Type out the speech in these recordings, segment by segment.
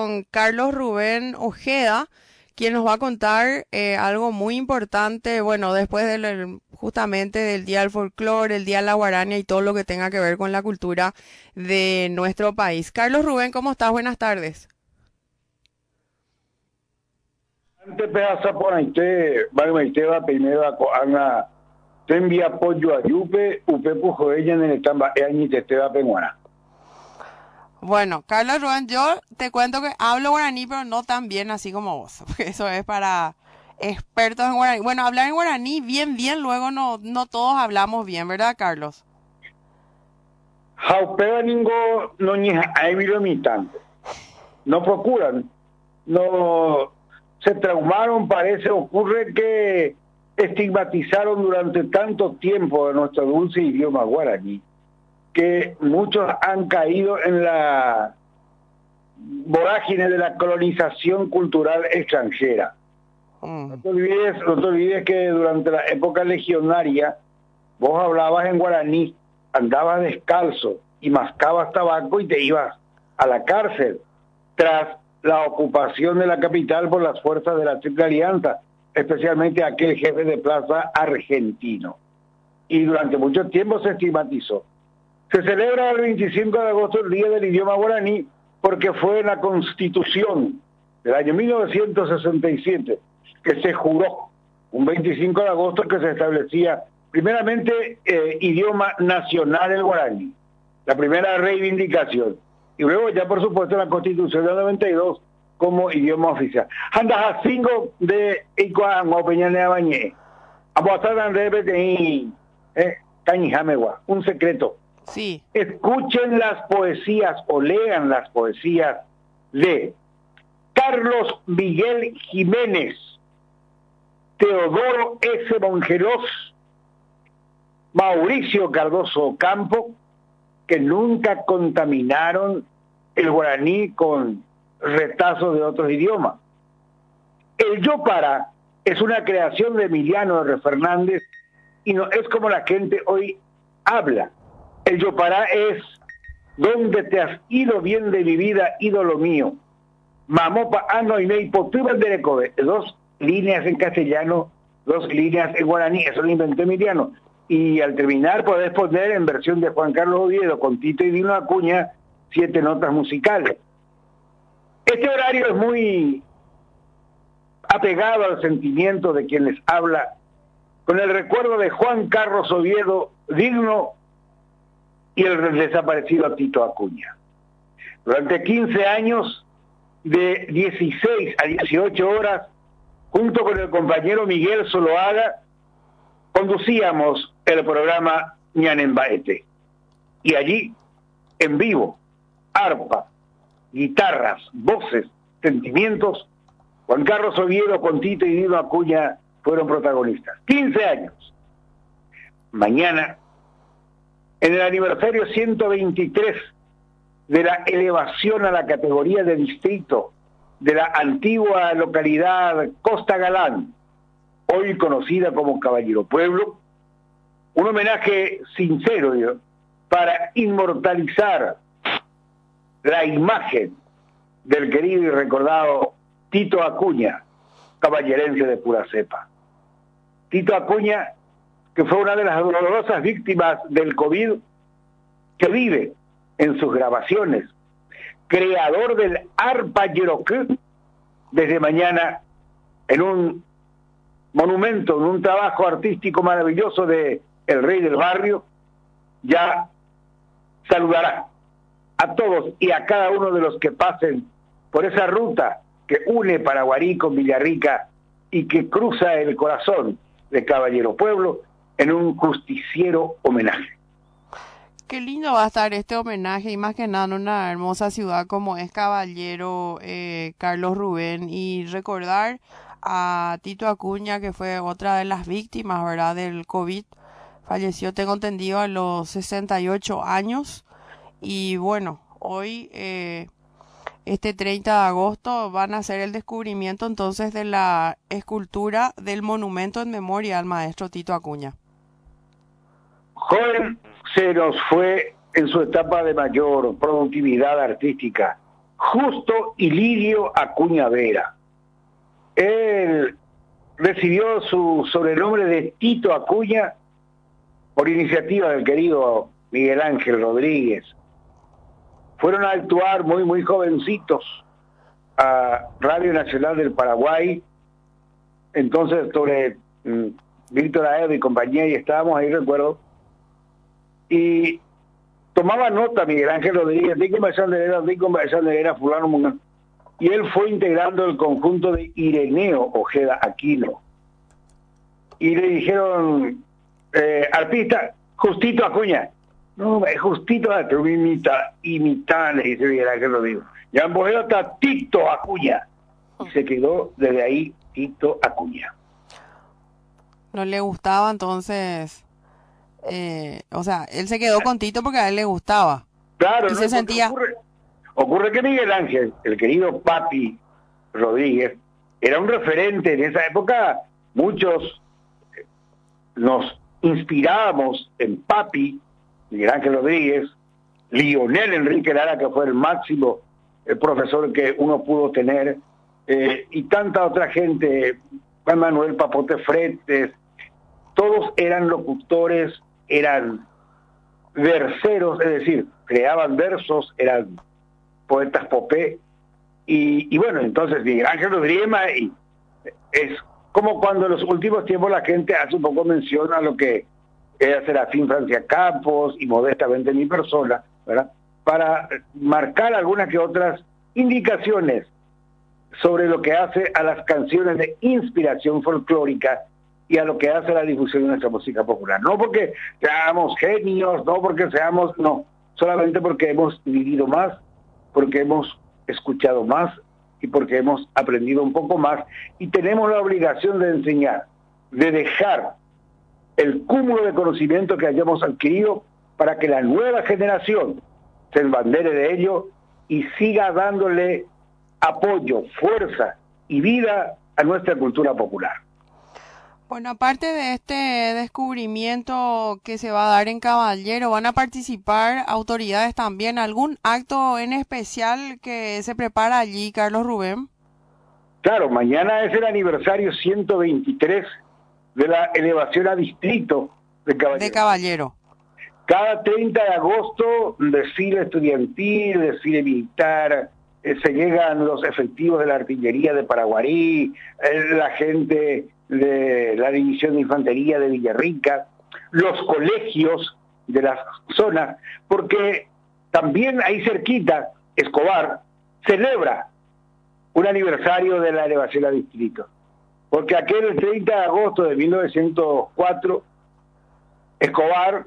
con Carlos Rubén Ojeda, quien nos va a contar algo muy importante, bueno, después justamente del Día del Folclore, el Día de la Guarania y todo lo que tenga que ver con la cultura de nuestro país. Carlos Rubén, ¿cómo estás? Buenas tardes. Ante pedazo por aite, bagmaite va primero a ana te envía apoyo a Yupe, Upe pujo ella en el tamba añi te va penguana. Bueno, Carlos Rubén, yo te cuento que hablo guaraní, pero no tan bien así como vos, porque eso es para expertos en guaraní. Bueno, hablar en guaraní bien, luego no todos hablamos bien, ¿verdad, Carlos? Jaupea ningo no ni hay mitan. No procuran, no se traumaron, parece, ocurre que estigmatizaron durante tanto tiempo a nuestro dulce idioma guaraní, que muchos han caído en la vorágine de la colonización cultural extranjera. No te olvides que durante la época legionaria vos hablabas en guaraní, andabas descalzo y mascabas tabaco y te ibas a la cárcel tras la ocupación de la capital por las fuerzas de la Triple Alianza, especialmente aquel jefe de plaza argentino. Y durante mucho tiempo se estigmatizó. Se celebra el 25 de agosto el Día del Idioma Guaraní porque fue la Constitución del año 1967 que se juró un 25 de agosto que se establecía primeramente idioma nacional el guaraní, la primera reivindicación, y luego ya por supuesto la Constitución del 92 como idioma oficial. Andas a 5 de Icuán o Peñane Abañé, a Boazán de Cañijamegua, un secreto. Sí. Escuchen las poesías o lean las poesías de Carlos Miguel Jiménez, Teodoro S. Mongeros, Mauricio Cardoso Campo, que nunca contaminaron el guaraní con retazos de otros idiomas. El Yopara es una creación de Emiliano R. Fernández y no es como la gente hoy habla. El Yopara es donde te has ido bien de mi vida, ídolo mío. Mamopa ano y mei potubas de recobe. 2 líneas en castellano, 2 líneas en guaraní. Eso lo inventó Emiliano. Y al terminar podés poner en versión de Juan Carlos Oviedo con Tito y Dino Acuña 7 notas musicales. Este horario es muy apegado al sentimiento de quien les habla, con el recuerdo de Juan Carlos Oviedo, Digno y el desaparecido Tito Acuña. Durante 15 años, de 16 a 18 horas, junto con el compañero Miguel Soloaga, conducíamos el programa Ñanembaete. Y allí, en vivo, arpa, guitarras, voces, sentimientos, Juan Carlos Oviedo con Tito y Dino Acuña fueron protagonistas. 15 años. Mañana, en el aniversario 123 de la elevación a la categoría de distrito de la antigua localidad Costa Galán, hoy conocida como Caballero Pueblo, un homenaje sincero para inmortalizar la imagen del querido y recordado Tito Acuña, caballerense de pura cepa. Tito Acuña, que fue una de las dolorosas víctimas del COVID, que vive en sus grabaciones, creador del arpa yeroquí, desde mañana en un monumento, en un trabajo artístico maravilloso de El Rey del Barrio, ya saludará a todos y a cada uno de los que pasen por esa ruta que une Paraguarí con Villarrica y que cruza el corazón de Caballero Pueblo en un justiciero homenaje. Qué lindo va a estar este homenaje y más que nada en una hermosa ciudad como es Caballero, Carlos Rubén, y recordar a Tito Acuña, que fue otra de las víctimas, ¿verdad?, del COVID. Falleció, tengo entendido, a los 68 años. Y bueno, hoy, este 30 de agosto, van a hacer el descubrimiento entonces de la escultura del monumento en memoria al maestro Tito Acuña. Joven se nos fue en su etapa de mayor productividad artística, Justo Ilirio Acuña Vera. Él recibió su sobrenombre de Tito Acuña por iniciativa del querido Miguel Ángel Rodríguez. Fueron a actuar muy jovencitos a Radio Nacional del Paraguay, entonces sobre Víctor Aedo y compañía, y estábamos ahí, recuerdo, y tomaba nota Miguel Ángel Rodríguez, de conversación de era fulano Mungán, y él fue integrando el conjunto de Ireneo Ojeda Aquino, y le dijeron, artista, Justito Acuña. No, es Justito, imita, le dice Miguel Ángel Rodríguez. Ya en Bojeda está Tito Acuña. Y se quedó desde ahí Tito Acuña. No le gustaba entonces, o sea, él se quedó con Tito porque a él le gustaba. Claro, y no, se sentía... ocurre que Miguel Ángel, el querido Papi Rodríguez, era un referente en esa época. Muchos nos inspirábamos en Papi, Miguel Ángel Rodríguez, Lionel Enrique Lara, que fue el máximo profesor que uno pudo tener, y tanta otra gente, Juan Manuel Papote Fretes, todos eran locutores, eran verseros, es decir, creaban versos, eran poetas popé, y bueno, entonces Miguel Ángel Rodríguez es como cuando en los últimos tiempos la gente hace un poco mención a lo que era Serafín Francia Campos y modestamente mi persona, ¿verdad? Para marcar algunas que otras indicaciones sobre lo que hace a las canciones de inspiración folclórica y a lo que hace a la difusión de nuestra música popular. No porque seamos genios, no porque seamos, no, solamente porque hemos vivido más, porque hemos escuchado más y porque hemos aprendido un poco más y tenemos la obligación de enseñar, de dejar el cúmulo de conocimiento que hayamos adquirido para que la nueva generación se embandere de ello y siga dándole apoyo, fuerza y vida a nuestra cultura popular. Bueno, aparte de este descubrimiento que se va a dar en Caballero, ¿van a participar autoridades también? ¿Algún acto en especial que se prepara allí, Carlos Rubén? Claro, mañana es el aniversario 123 de la elevación a distrito de Caballero. De Caballero. Cada 30 de agosto, desfile estudiantil, desfile militar, se llegan los efectivos de la artillería de Paraguarí, la gente de la división de infantería de Villarrica, los colegios de la zona, porque también ahí cerquita, Escobar celebra un aniversario de la elevación a distrito. Porque aquel 30 de agosto de 1904, Escobar,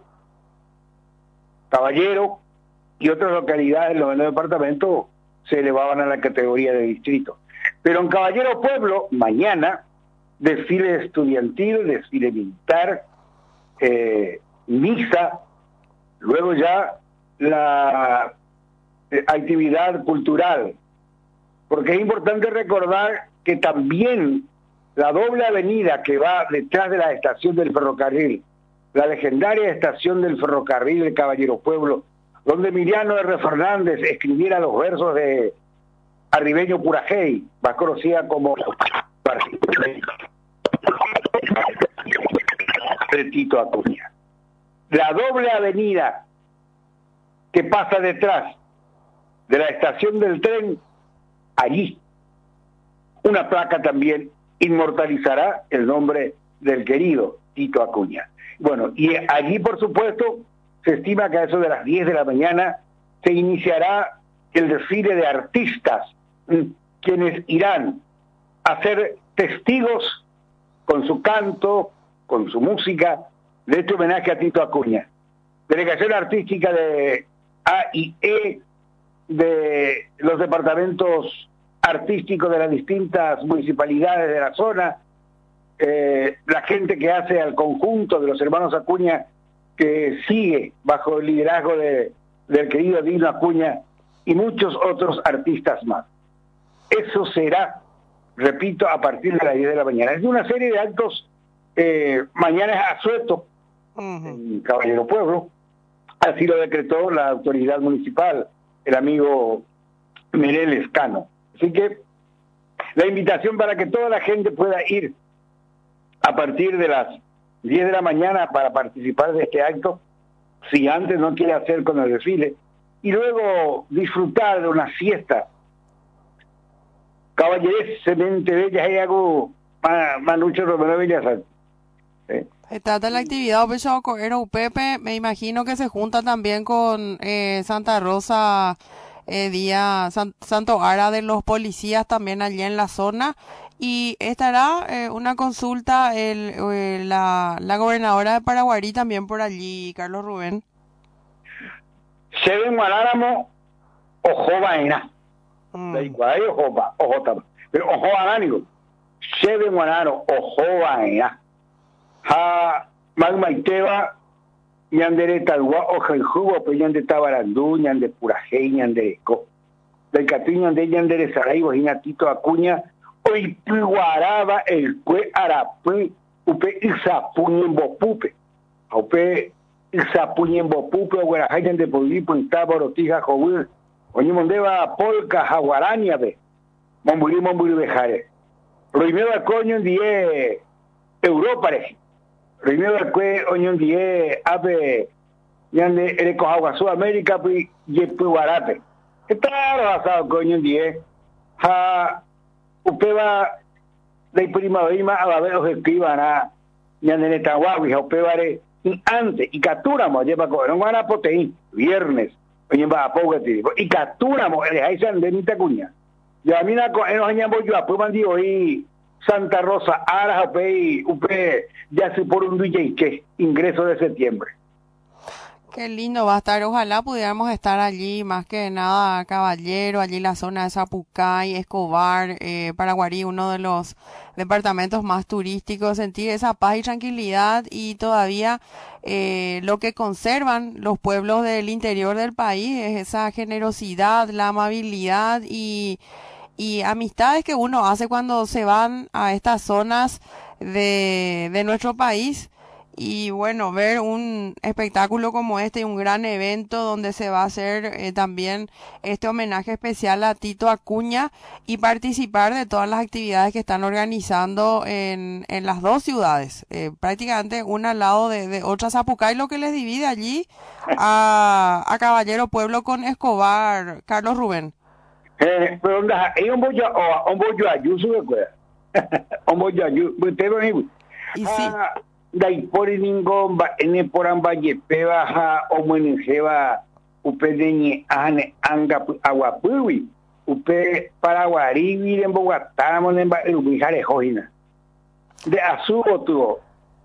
Caballero y otras localidades del noveno departamento se elevaban a la categoría de distrito. Pero en Caballero Pueblo, mañana, desfile estudiantil, desfile militar, misa, luego ya la actividad cultural. Porque es importante recordar que también la doble avenida que va detrás de la estación del ferrocarril, la legendaria estación del ferrocarril de Caballero Pueblo, donde Emiliano R. Fernández escribiera los versos de Arribeño Purajey, más conocida como de Tito Acuña. La doble avenida que pasa detrás de la estación del tren, allí, una placa también inmortalizará el nombre del querido Tito Acuña. Bueno, y allí, por supuesto, se estima que a eso de las 10 de la mañana se iniciará el desfile de artistas, quienes irán a ser testigos con su canto, con su música, de este homenaje a Tito Acuña. Delegación artística de A y E, de los departamentos artísticos de las distintas municipalidades de la zona, la gente que hace al conjunto de los hermanos Acuña, que sigue bajo el liderazgo del querido Dino Acuña, y muchos otros artistas más. Eso será, repito, a partir de las 10 de la mañana. Es una serie de actos, mañana es asueto, en Caballero Pueblo, así lo decretó la autoridad municipal, el amigo Mirel Escano. Así que la invitación para que toda la gente pueda ir a partir de las 10 de la mañana para participar de este acto, si antes no quiere hacer con el desfile, y luego disfrutar de una siesta. Caballeres, semente bella, y hago Manucho Romero Villasal. Se trata de la actividad Opecho Coero Pepe, me imagino que se junta también con Santa Rosa, Santo Ara de los policías también allí en la zona. Y estará una consulta la gobernadora de Paraguarí también por allí, Carlos Rubén. Se ven Guanáramo, ojo vaina. Da igual, ojo, pero ojo anánico. Se ven Guanaro, ojo vaina. Ha magmaiteba ñandere talwa ojeljugo pe ñande tabarandú ñande purajey ñande eco del catu ñandere saraibo jinatito acuña hoy guaraba el cue arapui upe isapuñen bopupe upe isapuñen bopupe guarajay ñande polipo en taborotija jobu oñi mondeba polka jaguarania be momburi bejare primero coño en 10 Europa primero que oñón die ape ñande ereco agua Sudamérica pues yepu guarape claro basado coñón die ha upeba de primavera a ver objetivana ñande netahuawi upebare antes y capturamos lleva con no van a proteín viernes oñen va a pogati y capturamos el aisan de Mitacuña ya mina con enos añambo yo a mandi hoy Santa Rosa, Ara, Upe, ya se por un DJ que ingreso de septiembre. Qué lindo va a estar, ojalá pudiéramos estar allí, más que nada Caballero, allí la zona de Zapucay, Escobar, Paraguarí, uno de los departamentos más turísticos, sentir esa paz y tranquilidad y todavía lo que conservan los pueblos del interior del país es esa generosidad, la amabilidad y amistades que uno hace cuando se van a estas zonas de nuestro país. Y bueno, ver un espectáculo como este y un gran evento donde se va a hacer también este homenaje especial a Tito Acuña y participar de todas las actividades que están organizando en las dos ciudades, prácticamente una al lado de otra. Zapucay, lo que les divide allí a Caballero Pueblo con Escobar, Carlos Rubén. Pero onda, un bollo ayuso de cuerda. Un bollo ayuso, usted lo digo. Y sí. Dai por ningún en poran valle peba ha omenjeba upedeñe ane anga aguapui upe paraguari viren Bogotá monen ba ubijare jojina de azugo tuo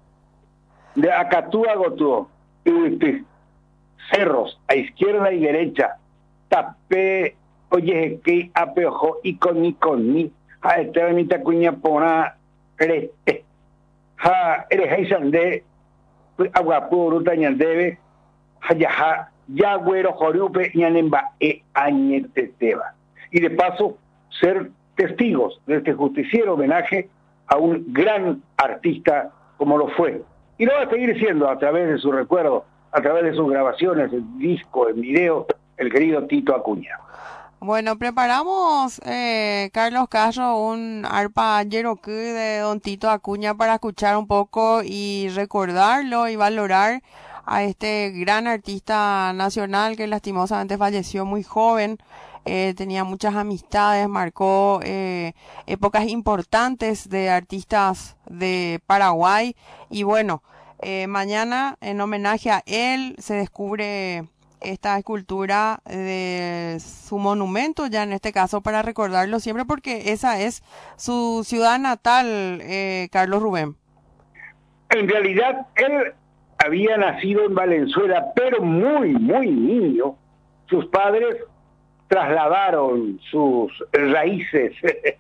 de acatúa gotuo y cerros a izquierda y derecha tapé oye que apejo y con ni a esta mitad cuña pona creste ha eres de aguapuru tañandebe ha ya güero jorupe ñanemba añeteteba y de paso ser testigos de este justiciero homenaje a un gran artista como lo fue y lo va a seguir siendo a través de su recuerdo, a través de sus grabaciones, el disco, el video, el querido Tito Acuña. Bueno, preparamos, Carlos Castro, un arpa yeroquí de Don Tito Acuña para escuchar un poco y recordarlo y valorar a este gran artista nacional que lastimosamente falleció muy joven. Tenía muchas amistades, marcó épocas importantes de artistas de Paraguay y bueno, mañana en homenaje a él se descubre esta escultura de su monumento, ya en este caso para recordarlo siempre porque esa es su ciudad natal, Carlos Rubén. En realidad él había nacido en Valenzuela, pero muy niño. Sus padres trasladaron sus raíces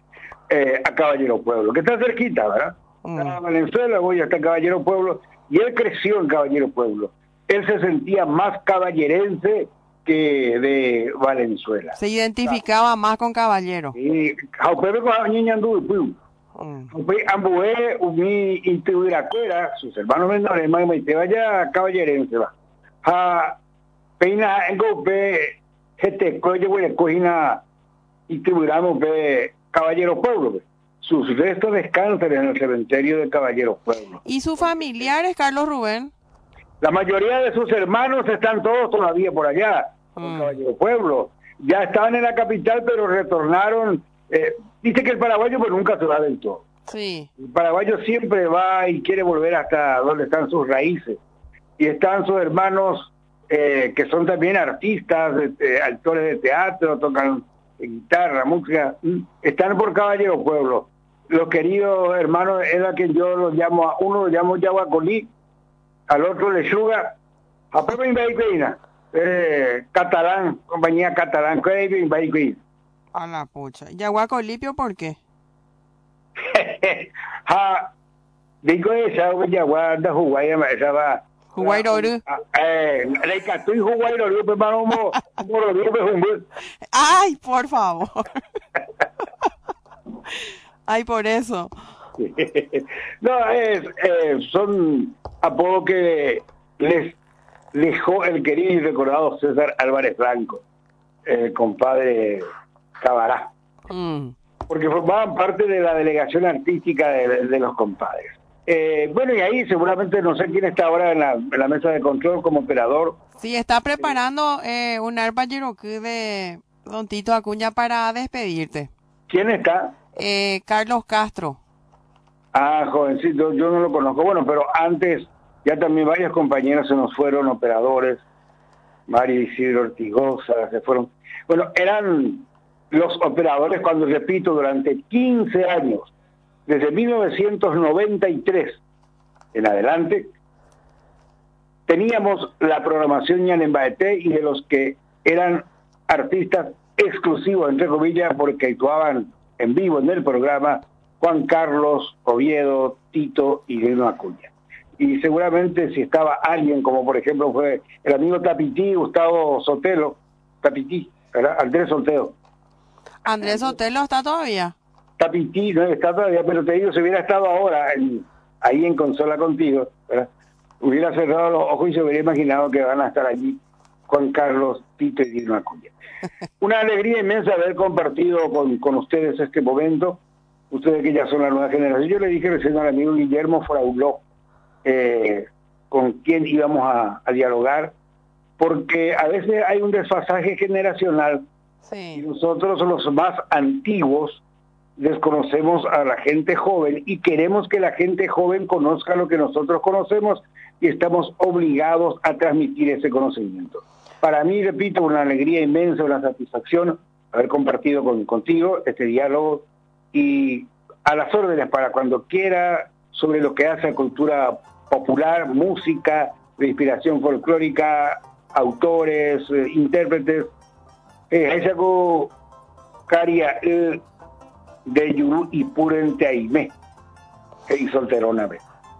a Caballero Pueblo, que está cerquita, ¿verdad? A Valenzuela, voy hasta Caballero Pueblo, y él creció en Caballero Pueblo. Él se sentía más caballerense que de Valenzuela. Se identificaba más con Caballero. Sí, Ambué, Umi, Intubiracuera, sus hermanos menores, y te vaya caballerense, va. Peina en golpe, gente, coye, güey, cojina, y tribunamos de Caballero Pueblo. Pues. Sus restos descansan en el cementerio de Caballero Pueblo. ¿Y sus familiares, Carlos Rubén? La mayoría de sus hermanos están todos todavía por allá, por Caballero Pueblo. Ya estaban en la capital, pero retornaron. Dice que el paraguayo pues nunca se va del todo. Sí. El paraguayo siempre va y quiere volver hasta donde están sus raíces. Y están sus hermanos que son también artistas, actores de teatro, tocan guitarra, música. Están por Caballero Pueblo. Los queridos hermanos, es la que yo los llamo, a uno lo llamo Yaguacolí, al otro Lechuga, a Pepe Invaicina, catalán, compañía catalán, Pepe Invaicina. A la pucha. ¿Yaguacolipio por qué? Digo esa, Yaguarda, Juguaya, esa va. Juguairoru. Reicatui Juguairoru, pues vamos, Ay, por favor. Ay, por eso. No, son apodos que les dejó el querido y recordado César Álvarez Blanco, el compadre Cabará, porque formaban parte de la delegación artística de los compadres. Bueno, y ahí seguramente no sé quién está ahora en la mesa de control como operador. Sí, está preparando un arpa Yeroku de Don Tito Acuña para despedirte. ¿Quién está? Carlos Castro. Ah, jovencito, yo no lo conozco. Bueno, pero antes ya también varios compañeros se nos fueron, operadores. Mario Isidro Ortigosa, se fueron. Bueno, eran los operadores, cuando repito, durante 15 años, desde 1993 en adelante, teníamos la programación Ñanembaeté y de los que eran artistas exclusivos, entre comillas, porque actuaban en vivo en el programa, Juan Carlos, Oviedo, Tito y Lino Acuña. Y seguramente si estaba alguien, como por ejemplo fue el amigo Tapití, Gustavo Sotelo, Tapití, ¿verdad? Andrés Sotelo. ¿Andrés Sotelo está todavía? Tapití no está todavía, pero te digo, si hubiera estado ahora ahí en consola contigo, ¿verdad? Hubiera cerrado los ojos y se hubiera imaginado que van a estar allí Juan Carlos, Tito y Lino Acuña. Una alegría inmensa haber compartido con ustedes este momento, ustedes que ya son la nueva generación. Yo le dije recién al amigo Guillermo Frauló, con quien íbamos a dialogar, porque a veces hay un desfasaje generacional. Sí. Y nosotros los más antiguos desconocemos a la gente joven y queremos que la gente joven conozca lo que nosotros conocemos y estamos obligados a transmitir ese conocimiento. Para mí, repito, una alegría inmensa, una satisfacción haber compartido contigo este diálogo y a las órdenes para cuando quiera sobre lo que hace a cultura popular, música, de inspiración folclórica, autores, intérpretes. Aizago Caria de Yuru y Purente Aime y solterona.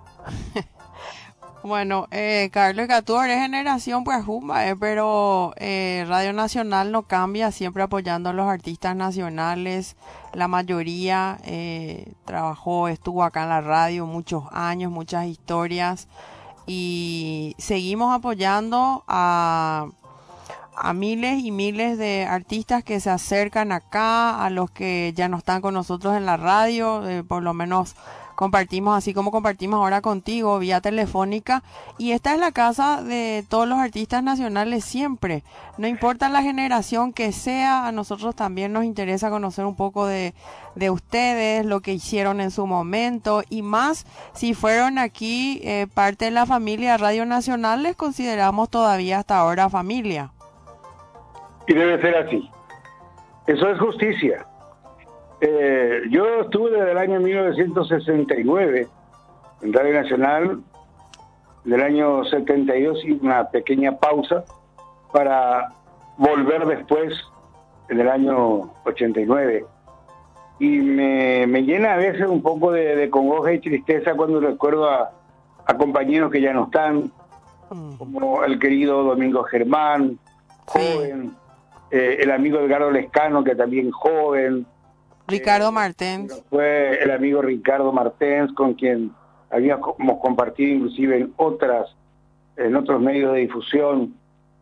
Bueno, Carlos, que tú eres generación pues pero Radio Nacional no cambia, siempre apoyando a los artistas nacionales. La mayoría estuvo acá en la radio muchos años, muchas historias, y seguimos apoyando a miles y miles de artistas que se acercan acá, a los que ya no están con nosotros en la radio, por lo menos compartimos así como compartimos ahora contigo vía telefónica, y esta es la casa de todos los artistas nacionales siempre, no importa la generación que sea. A nosotros también nos interesa conocer un poco de ustedes, lo que hicieron en su momento, y más si fueron aquí parte de la familia Radio Nacional, les consideramos todavía hasta ahora familia. Y debe ser así. Eso es justicia. Yo estuve desde el año 1969 en Radio Nacional, del año 72 y una pequeña pausa para volver después en el año 89. Y me llena a veces un poco de congoja y tristeza cuando recuerdo a compañeros que ya no están, como el querido Domingo Germán, joven, el amigo Edgardo Lescano, que también joven, Ricardo Martens. Fue el amigo Ricardo Martens, con quien habíamos compartido inclusive en otros medios de difusión.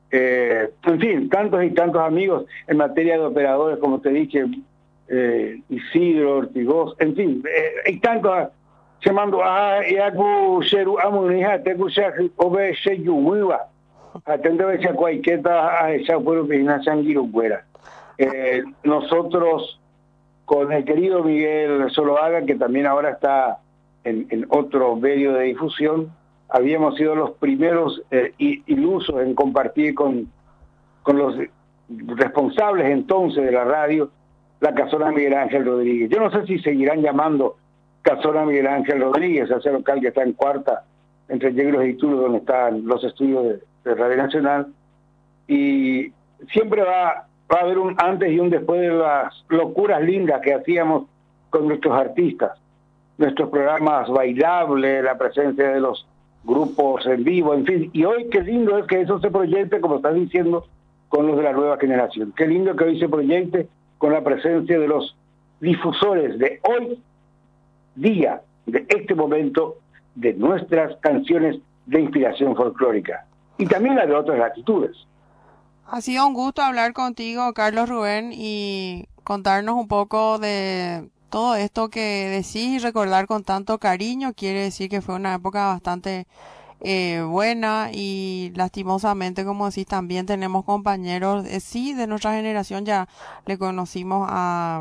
En fin, tantos y tantos amigos en materia de operadores, como te dije, Isidro, Ortigoz, en fin, hay tantos. Se mandó a Yaku Sheru Amunija, Teku Shaki, Obe Sheyumuiwa, atento a Chacuaiqueta, a esa pueblo que Sanguiro fuera. Nosotros, con el querido Miguel Soloaga, que también ahora está en otro medio de difusión, habíamos sido los primeros ilusos en compartir con los responsables entonces de la radio, la casona Miguel Ángel Rodríguez. Yo no sé si seguirán llamando casona Miguel Ángel Rodríguez, ese local que está en Cuarta, entre Yegros y Turo, donde están los estudios de Radio Nacional, y siempre va a haber un antes y un después de las locuras lindas que hacíamos con nuestros artistas, nuestros programas bailables, la presencia de los grupos en vivo, en fin. Y hoy qué lindo es que eso se proyecte, como estás diciendo, con los de la nueva generación. Qué lindo que hoy se proyecte con la presencia de los difusores de hoy día, de este momento, de nuestras canciones de inspiración folclórica y también la de otras latitudes. Ha sido un gusto hablar contigo, Carlos Rubén, y contarnos un poco de todo esto que decís y recordar con tanto cariño. Quiere decir que fue una época bastante buena, y lastimosamente, como decís, también tenemos compañeros, sí, de nuestra generación. Ya le conocimos a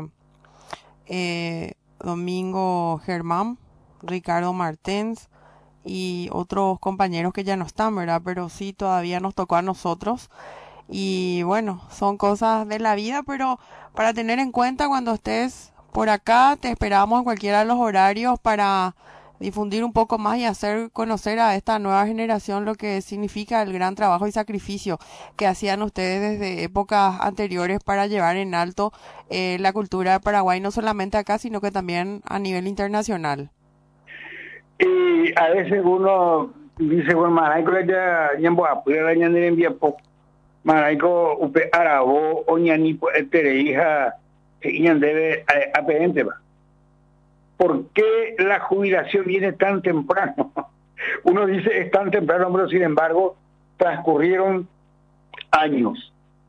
Domingo Germán, Ricardo Martens y otros compañeros que ya no están, ¿verdad? Pero sí, todavía nos tocó a nosotros. Y bueno, son cosas de la vida, pero para tener en cuenta cuando estés por acá, te esperamos en cualquiera de los horarios para difundir un poco más y hacer conocer a esta nueva generación lo que significa el gran trabajo y sacrificio que hacían ustedes desde épocas anteriores para llevar en alto la cultura de Paraguay, no solamente acá, sino que también a nivel internacional. Y a veces uno dice, bueno, Maraico ya voy a poder añadir en Viapo. Maraico, upe arabo, oñani, hija, que debe a pendiente, va. ¿Por qué la jubilación viene tan temprano? Uno dice es tan temprano, pero sin embargo transcurrieron años,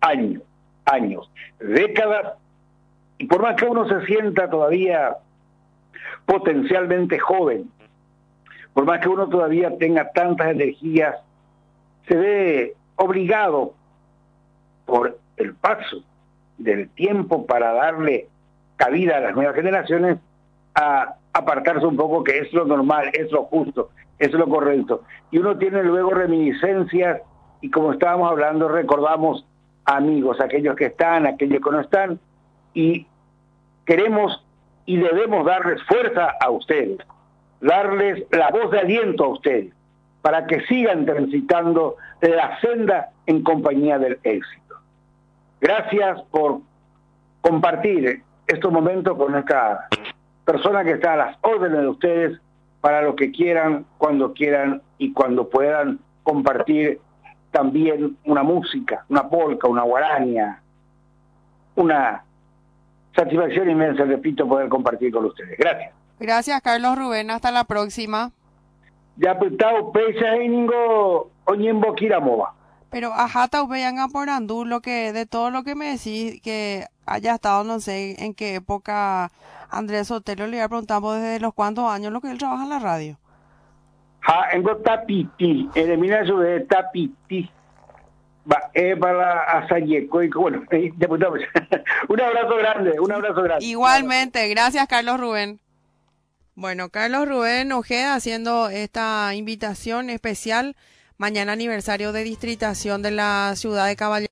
décadas, y por más que uno se sienta todavía potencialmente joven, por más que uno todavía tenga tantas energías, se ve obligado por el paso del tiempo para darle cabida a las nuevas generaciones a apartarse un poco, que es lo normal, es lo justo, es lo correcto. Y uno tiene luego reminiscencias, y como estábamos hablando, recordamos amigos, aquellos que están, aquellos que no están, y queremos y debemos darles fuerza a ustedes, darles la voz de aliento a ustedes, para que sigan transitando la senda en compañía del éxito. Gracias por compartir estos momentos con esta persona que está a las órdenes de ustedes para lo que quieran, cuando quieran y cuando puedan compartir también una música, una polca, una guaraña, una satisfacción inmensa, repito, poder compartir con ustedes. Gracias. Gracias, Carlos Rubén. Hasta la próxima. Ya pitao pecha y ningo oñembo kiramova. Pero ajata ubeyanga por andú, lo que de todo lo que me decís que haya estado, no sé en qué época. Andrés Sotelo le iba a preguntar desde los cuántos años lo que él trabaja en la radio. Ja, en tapiti, en mina sobre tapiti. Va, para Asayeco y bueno, diputado. Un abrazo grande, un abrazo grande. Igualmente, gracias Carlos Rubén. Bueno, Carlos Rubén Ojeda haciendo esta invitación especial, mañana aniversario de distritación de la ciudad de Caballero.